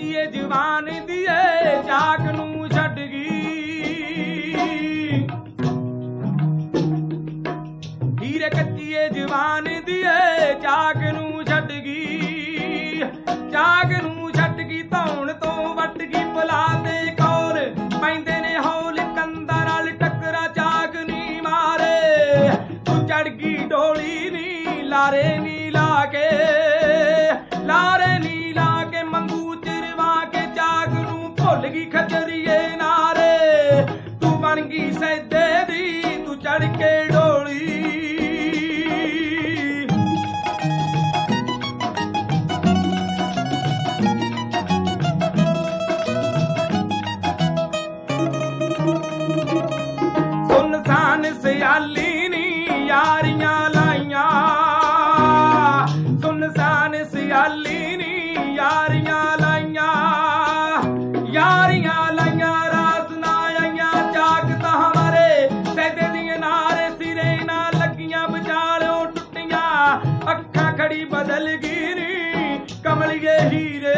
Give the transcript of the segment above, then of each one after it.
ਕੱਚੀਏ ਜਵਾਨ ਦੀਏ ਚਾਕ ਨੂੰ ਛੱਡ ਗਈ। ਹੀਰੇ ਕੱਚੀਏ ਜਵਾਨ ਦੀਏ ਚਾਕ ਨੂੰ ਛੱਡ ਗਈ। ਚਾਕ ਨੂੰ ਛੱਡ ਗਈ ਧੌਣ ਤੋਂ ਵੱਟ ਗਈ ਬੁਲਾ ਦੇ ਕੋਲ ਪੈਂਦੇ ਨੇ ਹੌਲ ਕੰਧਾਂ ਨਾਲ ਟੱਕਰਾ ਚਾਕ ਨੀ ਮਾਰੇ। ਤੂੰ ਚੜ ਗਈ ਢੋਲੀ ਨੀ ਲਾਰੇ ਨੀ ਲਾ ਕੇ ਮੰਗੂ ਚਿਰਵਾ ਕੇ ਚਾਕ ਨੂੰ ਭੁੱਲ ਗਈ ਖਚਰੀਏ ਨਾਰੇ। ਤੂੰ ਬਣ ਗਈ ਸੈਦੇ ਦੀ ਤੂੰ ਚੜ ਕੇ ਢੋਲੀ। ਸੁਨਸਾਨ ਸਿਆਲੀ ਨੀ ਯਾਰੀਆਂ ਲਾਈਆਂ। ਸੁਨਸਾਨ ਸਿਆਲੀ ਨੀ ਯਾਰੀਆਂ ਲਾਈਆਂ। ਯਾਰੀਆਂ ਲਾਈਆਂ ਰਾਤ ਨਾ ਆਈਆਂ ਚਾਕ ਤਾਂ ਹਮਾਰੇ ਸੈਦੇ ਦੀਆਂ ਨਾਰੇ ਸਿਰੇ ਨਾ ਲੱਗੀਆਂ ਵਿਚਾਲਿਓਂ ਟੁੱਟੀਆਂ। ਅੱਖਾਂ ਖੜੀ ਬਦਲ ਗਈ ਨੀ ਕਮਲੀਏ ਹੀਰੇ।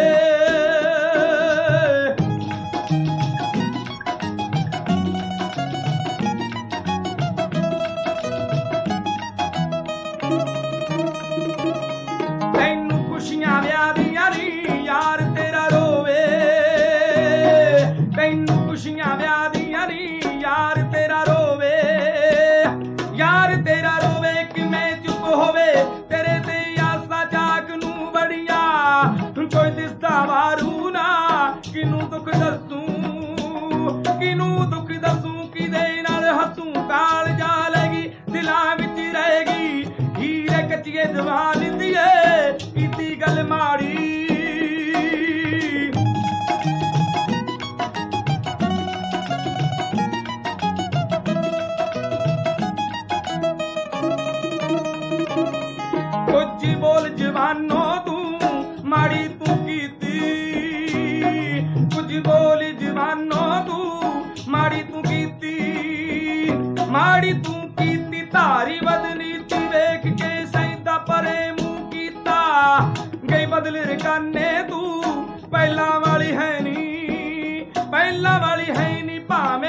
ਤੈਨੂੰ ਖੁਸ਼ੀਆਂ ਵਿਆਹ ਦੀਆਂ ਨੀ ਯਾਰ ਤੇਰਾ ਰੋਵੇ। ਤੈਨੂੰ ਖੁਸ਼ੀਆਂ ਵਿਆਹ ਦੀਆਂ ਨੀ ਯਾਰ ਤੇਰਾ ਰੋਵੇ। ਯਾਰ ਤੇਰਾ ਰੋਵੇ ਕਿਵੇਂ ਚੁੱਪ ਹੋਵੇ ਤੇਰੇ ਤੇ ਆਸਾਂ ਚਾਕ ਨੂੰ ਬੜੀਆਂ। ਕੋਈ ਦਿਸਦਾ ਵਾਰੂ ਨਾ ਕਿਨੂੰ ਦੁੱਖ ਦੱਸੂ। ਕਿਨੂੰ ਦੁੱਖ ਦੱਸੂ ਕਿਦੇ ਨਾਲ ਹੱਸੂ ਕਾਲ ਜਾ ਲੈਗੀ ਦਿਲਾਂ ਵਿੱਚ ਰਹੇਗੀ। ਹੀਰੇ ਕੱਚੀਏ ਜਵਾਨ ਦੀਏ ਕੀਤੀ ਗੱਲ ਮਾੜੀ। ਕੁਝ ਬੋਲ ਜਵਾਨੋ ਤੂੰ ਮਾੜੀ ਤੂੰ ਕੀਤੀ। ਕੁਝ ਬੋਲ ਜਵਾਨੋ ਤੂੰ ਮਾੜੀ ਤੂੰ ਕੀਤੀ। ਮਾੜੀ ਤੂੰ ਕੀਤੀ ਧਾਰੀ ਬਦਨੀਤੀ ਵੇਖ ਕੇ ਸੈਂਦਾ ਪਰੇ ਮੂੰਹ ਕੀਤਾ। ਗਈ ਬਦਲ ਰਕਾਨੇ ਤੂੰ ਪਹਿਲਾਂ ਵਾਲੀ ਹੈ ਨੀ। ਪਹਿਲਾਂ ਵਾਲੀ ਹੈ ਨੀ ਭਾਵੇਂ